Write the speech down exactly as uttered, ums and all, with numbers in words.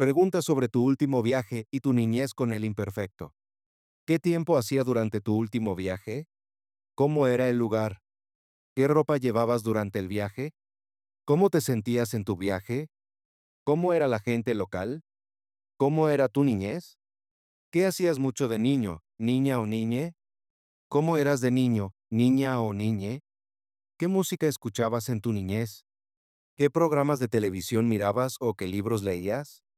Pregunta sobre tu último viaje y tu niñez con el imperfecto. ¿Qué tiempo hacía durante tu último viaje? ¿Cómo era el lugar? ¿Qué ropa llevabas durante el viaje? ¿Cómo te sentías en tu viaje? ¿Cómo era la gente local? ¿Cómo era tu niñez? ¿Qué hacías mucho de niño, niña o niñe? ¿Cómo eras de niño, niña o niñe? ¿Qué música escuchabas en tu niñez? ¿Qué programas de televisión mirabas o qué libros leías?